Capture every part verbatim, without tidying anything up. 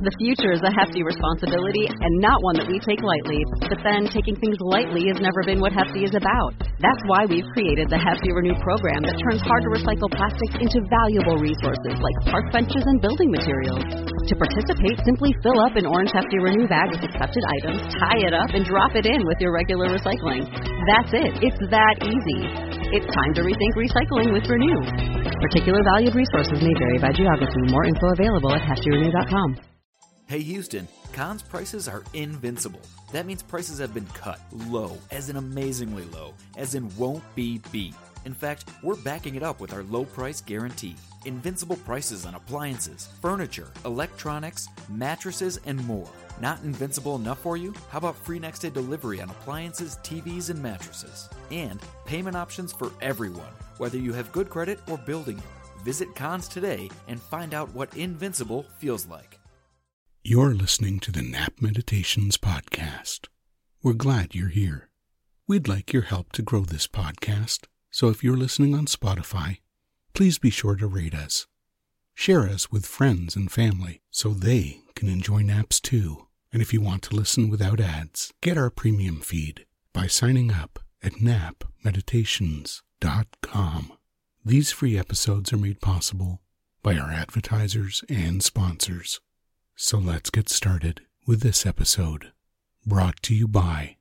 The future is a hefty responsibility and not one that we take lightly. But then, taking things lightly has never been what Hefty is about. That's why we've created the Hefty Renew program that turns hard-to-recycle plastics into valuable resources like park benches and building materials. To participate, simply fill up an orange Hefty Renew bag with accepted items, tie it up, and drop it in with your regular recycling. That's it. It's that easy. It's time to rethink recycling with Renew. Particular valued resources may vary by geography. More info available at hefty renew dot com. Hey Houston, Conn's prices are invincible. That means prices have been cut low, as in amazingly low, as in won't be beat. In fact, we're backing it up with our low price guarantee. Invincible prices on appliances, furniture, electronics, mattresses, and more. Not invincible enough for you? How about free next day delivery on appliances, T Vs, and mattresses? And payment options for everyone, whether you have good credit or building it. Visit Conn's today and find out what invincible feels like. You're listening to the Nap Meditations podcast. We're glad you're here. We'd like your help to grow this podcast, so if you're listening on Spotify, please be sure to rate us. Share us with friends and family so they can enjoy naps too. And if you want to listen without ads, get our premium feed by signing up at nap meditations dot com. These free episodes are made possible by our advertisers and sponsors. So let's get started with this episode, brought to you by...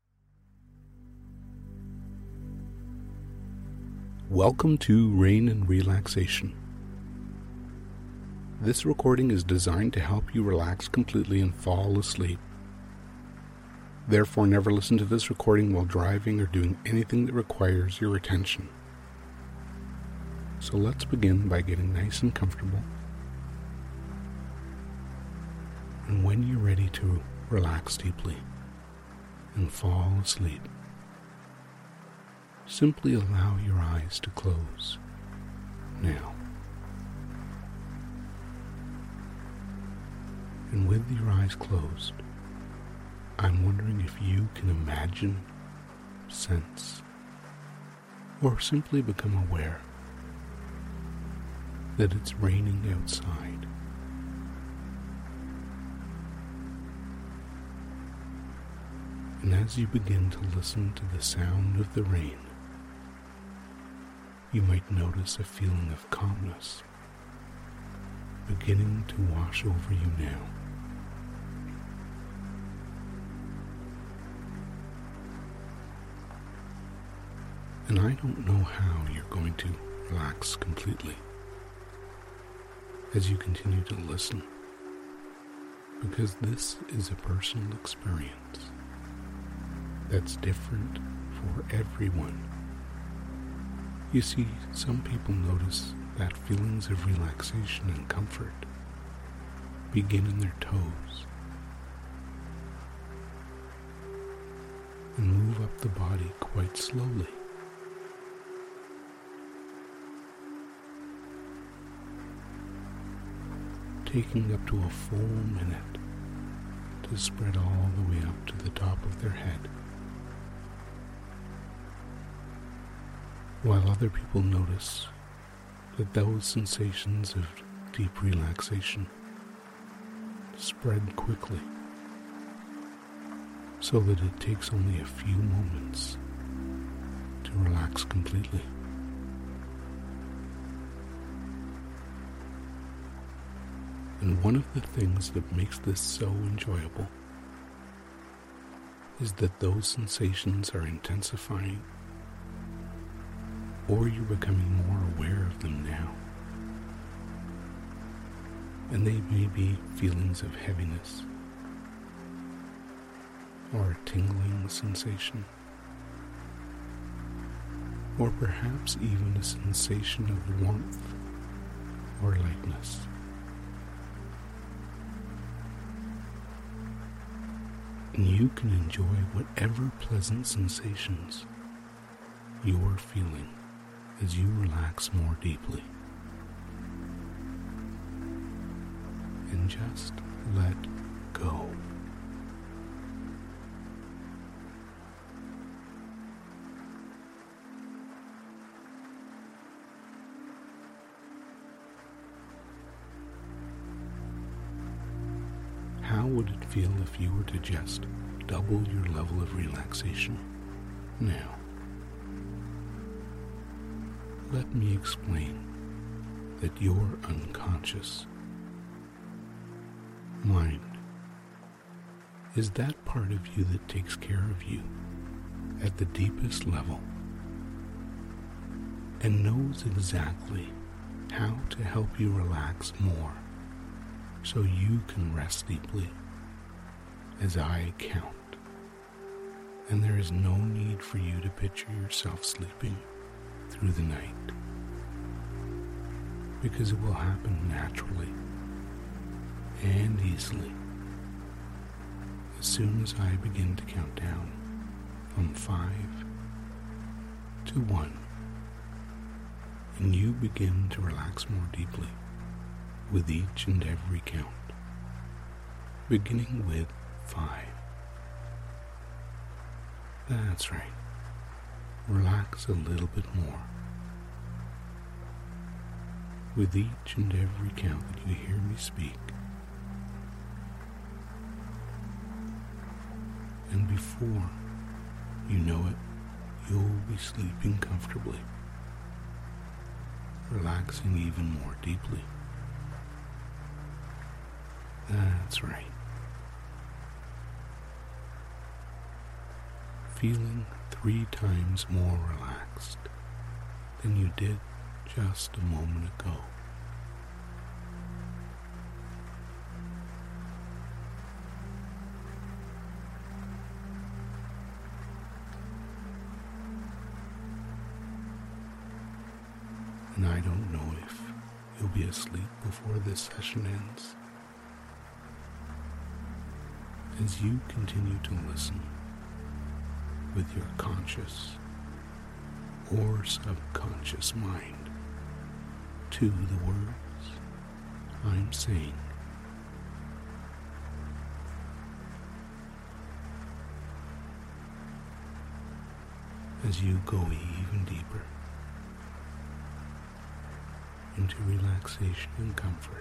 Welcome to Rain and Relaxation. This recording is designed to help you relax completely and fall asleep. Therefore, never listen to this recording while driving or doing anything that requires your attention. So let's begin by getting nice and comfortable. And when you're ready to relax deeply and fall asleep, simply allow your eyes to close now. And with your eyes closed, I'm wondering if you can imagine, sense, or simply become aware that it's raining outside. And as you begin to listen to the sound of the rain, you might notice a feeling of calmness beginning to wash over you now. And I don't know how you're going to relax completely as you continue to listen, because this is a personal experience that's different for everyone. You see, some people notice that feelings of relaxation and comfort begin in their toes and move up the body quite slowly. Taking up to a full minute to spread all the way up to the top of their head. While other people notice that those sensations of deep relaxation spread quickly, so that it takes only a few moments to relax completely. And one of the things that makes this so enjoyable is that those sensations are intensifying, or you're becoming more aware of them now. And they may be feelings of heaviness, or a tingling sensation, or perhaps even a sensation of warmth or lightness. And you can enjoy whatever pleasant sensations you're feeling as you relax more deeply. And just let go. How would it feel if you were to just double your level of relaxation? Now, let me explain that your unconscious mind is that part of you that takes care of you at the deepest level and knows exactly how to help you relax more so you can rest deeply as I count. And there is no need for you to picture yourself sleeping through the night, because it will happen naturally and easily as soon as I begin to count down from five to one, and you begin to relax more deeply with each and every count, beginning with five. That's right. Relax a little bit more. With each and every count that you hear me speak. And before you know it, you'll be sleeping comfortably, relaxing even more deeply. That's right. Feeling three times more relaxed than you did just a moment ago. And I don't know if you'll be asleep before this session ends. As you continue to listen with your conscious or subconscious mind to the words I'm saying, as you go even deeper into relaxation and comfort.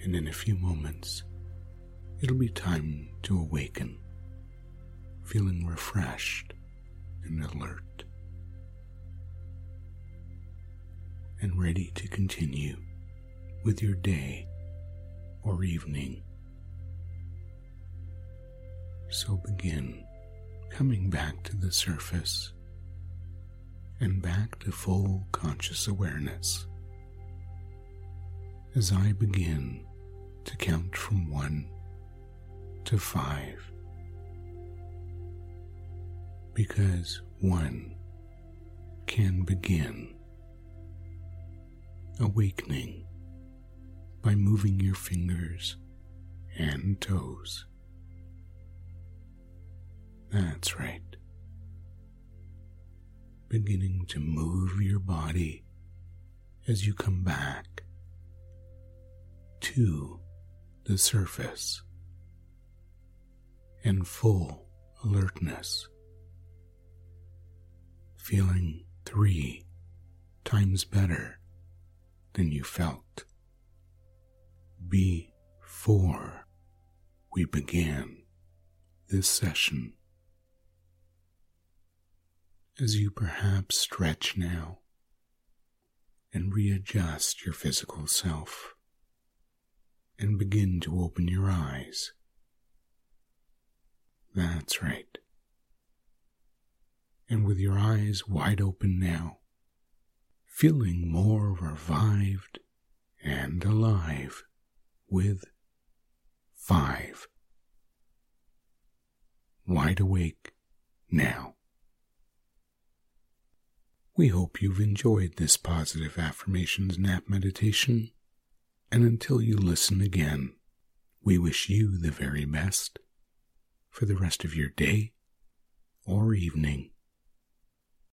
and in a few moments, it'll be time to awaken, feeling refreshed and alert, and ready to continue with your day or evening. So begin coming back to the surface and back to full conscious awareness as I begin to count from one to five, because one can begin awakening by moving your fingers and toes. That's right. Beginning to move your body as you come back to the surface in full alertness, feeling three times better than you felt before we began this session. As you perhaps stretch now and readjust your physical self and begin to open your eyes. That's right. And with your eyes wide open now, feeling more revived and alive with five. Wide awake now. We hope you've enjoyed this positive affirmations nap meditation, and until you listen again, we wish you the very best for the rest of your day or evening.